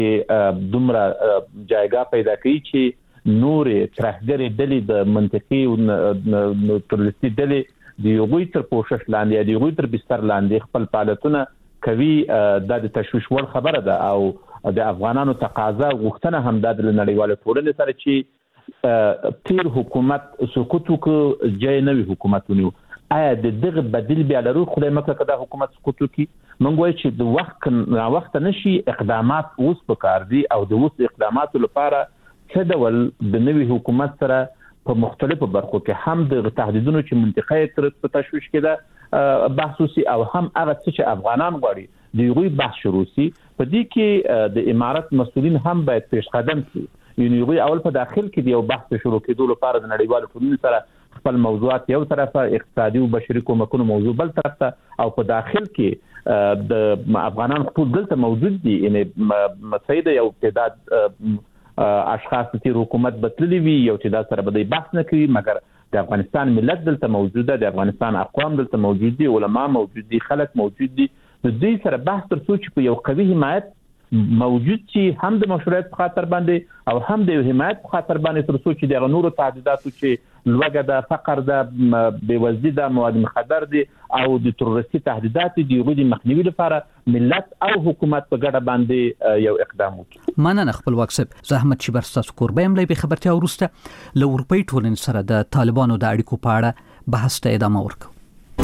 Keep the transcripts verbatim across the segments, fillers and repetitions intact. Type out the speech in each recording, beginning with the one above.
دومره جایګه پیدا کوي چې نورې ترهګرې ډلې د منطقي او ترورستي ډلې د یوغوی تر پوښښ لاندې د یوغوی تر بستر لاندې خپل فعالیتونه کوي. د تشویش وړ خبره ده او د افغانانو تقاضا غوښتنه هم د نړیوال ټولنې سره چې تیر حکومت سقوط وکړ جای نوی حکومتونه آیا د دغه بدیل بیا لرو خدای مکه کدا حکومت سقوط وکړي. موږ وایو چې د وخت نه وخت نشي اقدامات اوس په کار دي او د اوس اقداماتو لپاره څه ډول د نوي حکومت سره په مختلفو برخو کې هم د تهدیدونو چې منطقه تر په تشویش کې ده بحث وسی او هم هغه چې افغانان غواړي د یوې بحث شروع سي. په دې کې د امارات مسؤلین هم باید پیش قدم کړي. یعنی یوې اول په داخل کې د یو بحث شروع کېدو لپاره د نړیوالو ټولنې سره خپل موضوعات یو طرفه اقتصادي او بشري کومکونو موضوع بل طرف ته او په داخل کې د افغانان ټول دلته موجود دي. یعنی مسعود یو تعداد اشخاص چې حکومت بدللی وي یو تعداد سره به بحث نه کوي مګر د افغانستان ملت دلته موجوده د افغانستان اقوام دلته موجود دي علما موجود دي خلک موجود دي. د دې سره بحث تر څو چې په یو قوي حمایت موجود چې هم د مشروعیت په خاطر باندې او هم د حمایت په خاطر باندې تر څو چې د نورو تهدیداتو چې لوګه د فقر د بیوزلي د مواد مخدر دي او د تروریستي تهدیدات دي د مخنیوي لپاره ملت او حکومت په ګډه باندې یو اقدام وکړي. مننه خپل واکسب زحمت چې برستاسو کوربه هم لې خبرتیا ورسته له اروپای ټولنې سره د طالبانو د اړیکو په اړه بحث ته ادامه ورکړو.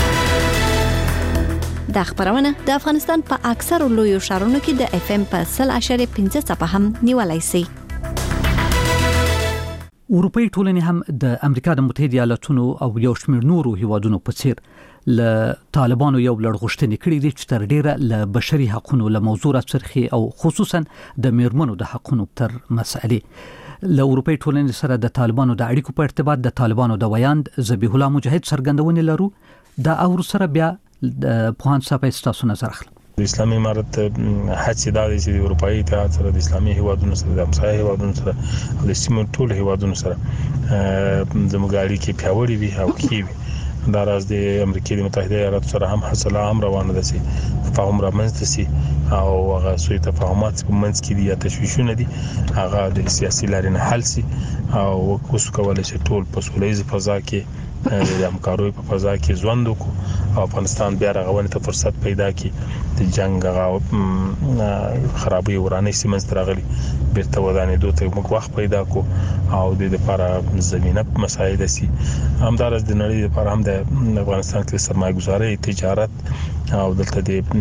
دا خبرونه د افغانستان په اکثر لویو ښارونو کې د اف ام په صفر اشاریه پنځه څپه هم نیولای شي. اروپای ټولنې هم د امریکا د متحده ایالاتونو او یو شمېر نورو هیوادونو په څیر له طالبانو یو لړ غوښتنې کړې دي چې تر ډیره له بشري حقوقو له موضوع راڅرخي او خصوصا د میرمنو د حقوقو تر مسئلې له اروپای ټولنې سره د طالبانو د اړیکو په ارتباط د طالبانو د ویاند ذبیح الله مجاهد څرګندونه لرو دا او سره بیا د پوهان صاحب تاسو نظر اخلم. د اسلامي امارت هڅې دا دي چې د اروپאי اتحاد سره د اسلامي هیوادونو سره د همسایه هیوادونو سره او د سیمه ټول هیوادونو سره زموږ اړیکې پیاوړې وي او کیږي. دا راز د امریکای د متحده ایالاتو سره هم حاصله هم روانه ده چې تفاهم رامنځته شي او هغه سوی تفاهمات په منځ کې دي یا تشویشونه دي هغه د سیاسي لارې نه حل شي او اوس کولای شي ټول په سولهییز فضا کې د همکارۍ په فضا کې ژوند وکړو او افغانستان بیا رغونې ته فرصت پیدا کړي. د جنگ غو خرابې ورانه سیمه سترغلي بیرته ودانې دوته موږ وخت پیدا کو او د لپاره زمينه مساعد سي همدارس د نړۍ لپاره هم د افغانستان کې سرمایه گذاري تجارت او دلته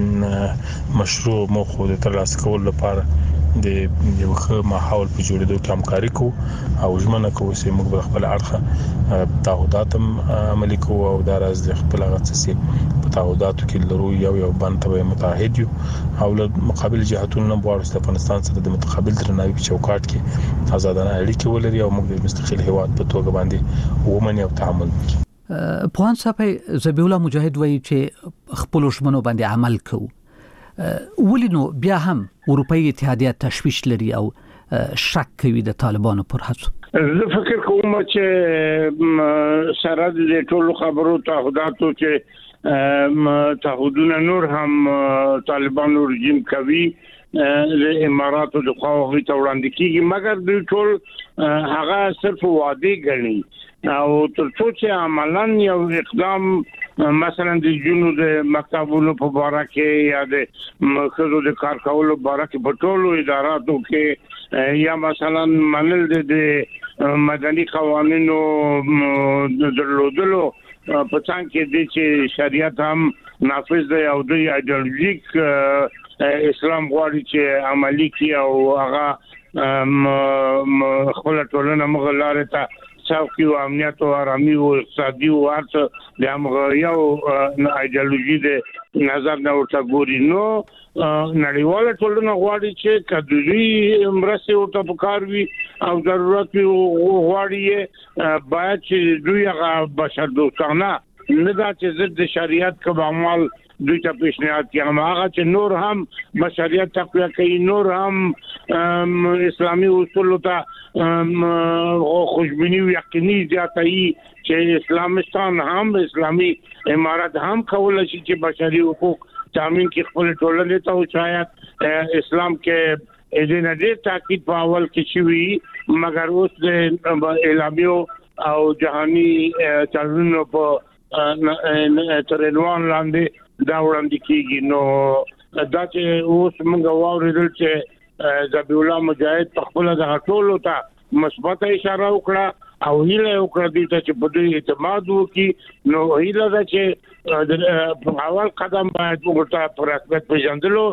د مشروع موخو د ترلاسه کولو لپاره د یو ښه ماحول په جوړېدو کې همکاري کوو او ژمنه کوو چې موږ به خپل اړخه تعهدات عملي کوو او دا راز د خپل غڅسي په تعهداتو کې لرو یو یو باندې به متحد یو او له مقابل جهاتونو نه غواړو چې افغانستان سره د متقابل درناوي په چوکاټ کې آزادانه اړیکې ولري او موږ د مستقل هیواد په توګه باندې ومني او تعامل وکړو. پوهان صاحب ذبیح الله مجاهد وایي چې خپل ژمنو باندې عمل کوو ولینو بیا هم اروپאי اتحادیه تشویش لري او شک کوي د طالبانو پر هڅو. زه فکر کوم چې سره د ټولو خبرو تعهداتو چې تعهدونه نور هم طالبانو رژیم کوي د اماراتو د خواهی ته وړاندې کیږي مګر د ټول هغه صرف وعده غني او تر څو چې عملاً یو اقدام مثلا د جنو د مکتبونو په اړه کې یا د خزو د کار کولو په اړه کې په ټولو اداراتو کې یا مثلا منل د مدني قوانینو درلودلو په څنګه کې د چې شریعت هم نافذ دی او د ایدئولوژیک اسلام غواړي چې عملی کی او هغه خپل ټولنه مغلاره ته څوکي او امنیت او آرامي او اقتصادي او ارڅ د امغه یو ایدئولوژي د نظر نه ورته ګوري نو نړیواله ټولنه غواړي چې کډوري مرسته ورته پکاروي او ضرورت غواړي باید چې دوی هغه بشر دوستانه نه دا چې ضد شریعت کوم عمل دوی ته پیشنهاد کوي هغه چې نور هم بشریت تقویه کوي نور هم اسلامي اصول ته خوشبینی او یقیني ځاتای چې اسلامستان هم اسلامي امارات هم کولای شي چې بشري حقوق تامین کې خپل ټولنې ته او شاید اسلام کې دې نه ډېر تاکید په اول کې شوی مګر اوس د اعلامیو او جهاني چارونو په ترنوان لاندې دا وړاندې کیږي. نو دا چې اوس موږ واورېدل چې ذبیح الله مجاهد په خپل د ټولو ته مثبت اشاره وکړه او هیله وکړه دې چې په دې اعتماد وکړي. نو هیله ده چې په اول قدم باید ورته پر رسمیت پیژندلو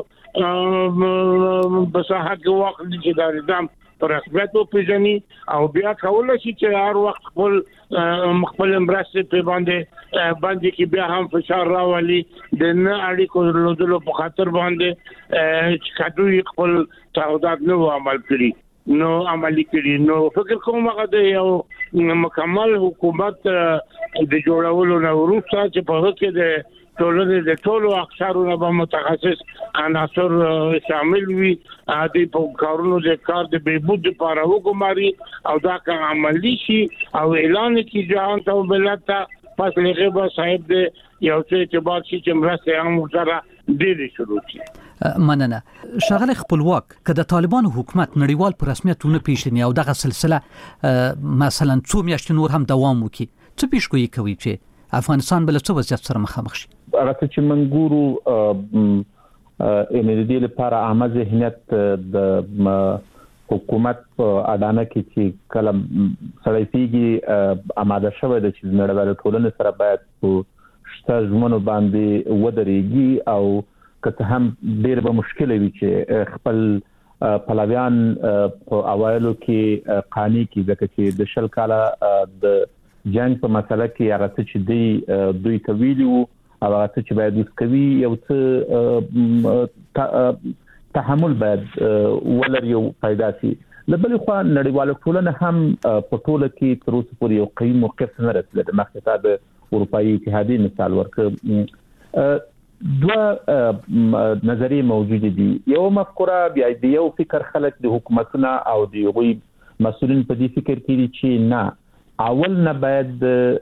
بصحه کې وخت چې دا نظام پر رسمیت پیژني او بیا کولای شي چې هر وخت خپل خپل مرسته په باندې باندې کې بیا هم فشار راولي د نه اړیکو درلودلو په خاطر باندې چې کډوي خپل تعهدات نو عمل کړي نو عملي کړي. نو فکر کوم هغه د یو مکمل حکومت د جوړولو نه وروسته چې په هغه کې د ټولنې د ټولو اقشارونو به متخصص عناصر شامل وي د په کارونو د کار د بهبود لپاره وګماري او دا که عملی شي او اعلان کی جهان ته ملت ته پس لغه صاحب د یو څه اعتبار شي چې مرسته هم سره ډېر شروع شي. مننه. شغله خپلواک که د طالبانو حکومت نړیوال په رسمیت ونه پیژني او دغه سلسله مثلا څو میاشتې نور هم دوام وکړي څه پیشګویي کوي چې افغانستان بل څه وضعیت سره مخامخ شي؟ هغه چې منګورو ان دې لپاره عامه ذهنیت د حکومت په اډانه کې چې کلم سړی پیږي آماده شوی د چې نړیوال ټولنې سره باید په شته ژمنو باندې ودرېږي او که هم ډېر به مشکل وي چې خپل پلویان په اوایلو کې قانې کې ځکه چې د شل کاله د جنگ په مسله کې هغه چې دی دوی کوي او هغه چې باید وسکوي یو څه تحمل باید ولر یو پیدا شي. لبل خو نړیوال ټولنه هم په ټوله کې تر اوسه پورې یو قوي موقف نه رسېدل. د مخکې د اروپאי اتحادیې مثال ورکړ دوه نظریې موجود دي. یو مفکوره بیا د یو فکر خلک د حکومتونو او د یوې مسؤلین په دې فکر کې دي چې نه اول نه باید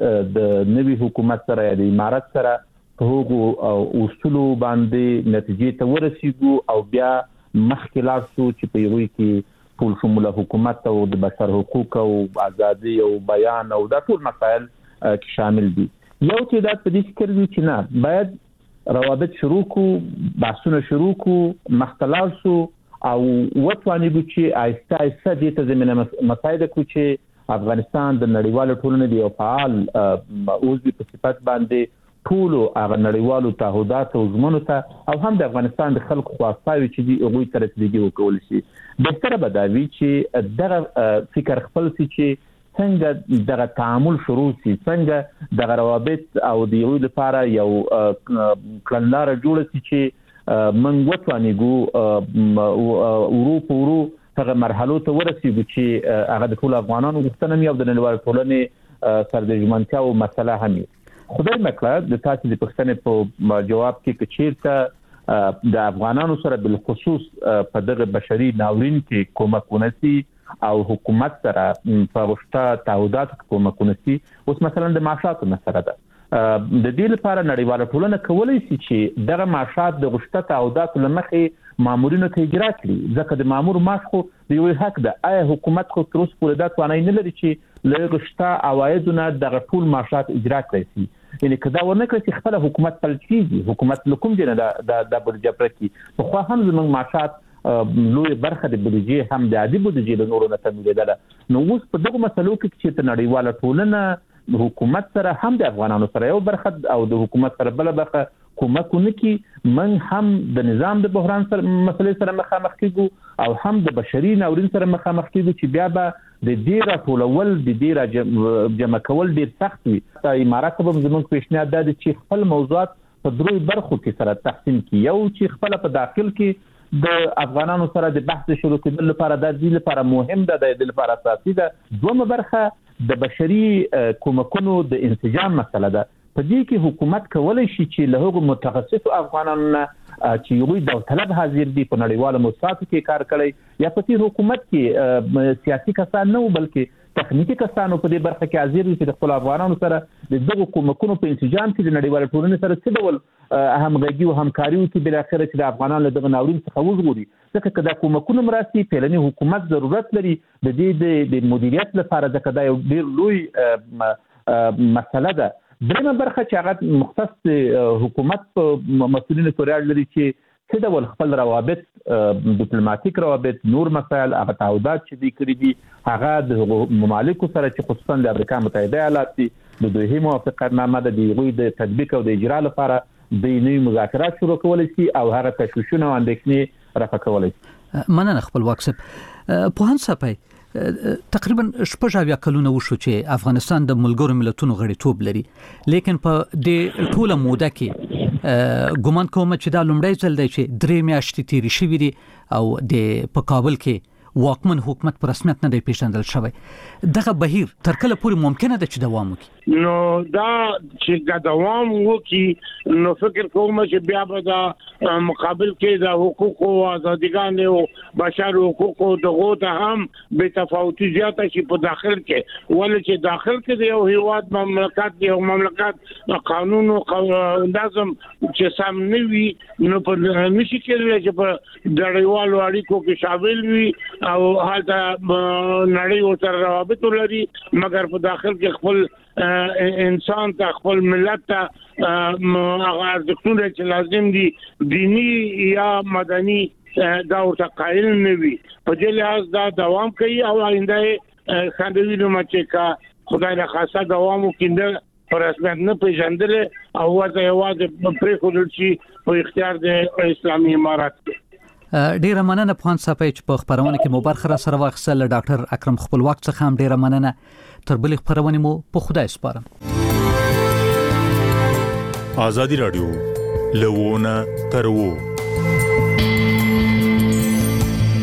د نوي حکومت سره یا د امارت سره په هغو اصول باندې نتیجې ته ورسیږو او بیا مخکې لاړ شو چې په یوه کې ټول شموله حکومت او د بشر حقوق او ازادي او بیان او دا ټول مسایل کې شامل دي. یو چې دا په دې فکر دي چې نه باید روابط شروع کو بحثونه شروع کو مختلف شو او وټوانیږي چې آیسته آیسته دې ته زمينه مساعده کو چې افغانستان د نړیوالو ټولنې دی او فعال عضو په صفت باندې ټول هغه نړیوالو تعهدات او ژمنو ته او هم د افغانستان د خلکو خواستاوي چې دی هغه تر تلګي وکول شي. بهتره به دا وي چې دغه فکر خپل شي چې څنګه دغه تعامل شروع شي څنګه دغه روابط او د یو لپاره یو کلندار جوړ شي چې منځ وټوانیږي اروپا ورو هغه مرحله ته ورسیږي چې هغه د ټول افغانانو غوښتنه یو د نړیوال ټولنې سرجمنتیا او مسله همي. خدای مکړه د تاسو د پښتنې په جواب کې کچیرته د افغانانو سره بل خصوص په دغه بشري ناورین کې کومک ونسي او حکومت سره په غوښته تعهدات کومک ونسي. اوس مثلا د معاشاتو مسله ده د دې لپاره نړیواله ټولنه کولای شي چې دغه معاشات د غوښته تعهدات لمخې مامورینو ته اجرا کړي ځکه د مامور معاش خو د یو حق ده. آیا حکومت خو تر اوسه پورې دا توانایي نه لري چې له غوښته عوایدونه دغه ټول معاشات اجرا کړي شي؟ یعنی کدا ورنه کړي چې خپل حکومت پلچیږي حکومت لکوم دی نه د د بودیجه پرکی خو هم زموږ معاشات لوی برخه د بودیجه هم د عادي بودیجه له نورو نه تمویلېدل. نو اوس په دغه مسلو کې چې نړیواله ټولنه حکومت سره هم د افغانانو سره یو برخه او د حکومت سره بل برخه کومک ونکي من هم د نظام د بحران سره مسلې سره مخامخ کیږو او هم د بشري ناورین سره مخامخ کیږو چې بیا به د دې راټولول د دې را جمع کول ډیر سخت وي. امارات به زموږ پیشنهاد ده چې خپل موضوعات په دروي برخو کې سره تقسیم کړي. یو چې خپل په داخل کې د افغانانو سره د بحث شروع کېدل لپاره د دې لپاره مهم ده د دې لپاره اساسي ده. دومره برخه د بشري کومکونو د انسجام مسله ده. په دې کې حکومت کولای شي چې له هغو متخصصو افغانانو چې یو د طلب حاضر دي په نړیوالو موسساتو کې کار کوي یا په دې حکومت کې سیاسي کسان نه بلکې تخنیکی کسانو په دې برخه کې حاضر دي چې د خپل افغانانو سره د دغه کومکونو په انسجام کې د نړیوال ټولنې سره څه ډول همغږي او همکاري وکړي بل اخر چې د افغانانو له دغه ناورین څخه وژغوري ځکه چې د کومکونو مرستي پیلنی حکومت ضرورت لري د دې د مدیریت لپاره ځکه دا یو ډیر لوی مسله ده. درېمه برخه چې هغه مختص حکومت په مسؤلینو پورې اړه لري چې څه ډول خپل روابط ډیپلوماټیک روابط نور مسایل هغه تعهدات چې دي کړی دي هغه د ممالکو سره چې خصوصا د امریکا متحده ایالات دي د دوی موافقتنامه د دوی د تطبیق او د اجرا لپاره د نوي مذاکرات شروع کول شي او هغه تشویشونه او اندېښنې رفع کول شي. مننه خپل واکسب په هان صاحب تقریبا شپږ اویا کلونه وشو چې افغانستان د ملګرو ملتونو غړیتوب لري لیکن په دې ټوله موده کې ګومان کوم چې دا لومړی ځل دی چې درې میاشتې تیرې شوې دي او د په کابل کې واکمن حکومت په رسمیت نه دی پیژندل شوی. دغه بهیر تر کله پورې ممکنه ده چې دوام وکړي؟ نو دا چې دوام وکړي نو فکر کوم چې بیا به دا مقابل کې د حقوق او ازادګانو او بشر حقوق او دغه ته هم به تفاوتي زیاته شي په داخل کې ولې چې داخل کې د یو هیواد مملکت دی او مملکت قانون او نظم چې سم نه وي نو په نشي کېدلی چې په نړیوالو اړیکو کې شامل وي او هغه نړۍ او سره روابط لري مګر په داخل کې خپل انسان ته خپل ملت ته هغه ارزښتونه چې لازم دي دینی یا مدني دا ورته قائل نه وي په دې لحاظ دا دوام کوي او آینده خاندوی نو چې کا خدای نه خاصه دوام وکړي پر رسمیت نه پیژندل او وځي واده پرې خودل شي په اختیار د اسلامي امارات کې. ډیره مننه په هان صاحب چې په خبرونه کې مو برخه را سره واخیستل. ډاکټر اکرم خپلواک څخه هم ډیره مننه. تر بلې خبرونه مو په خدای سپارم. ازادي رادیو لوونه ترو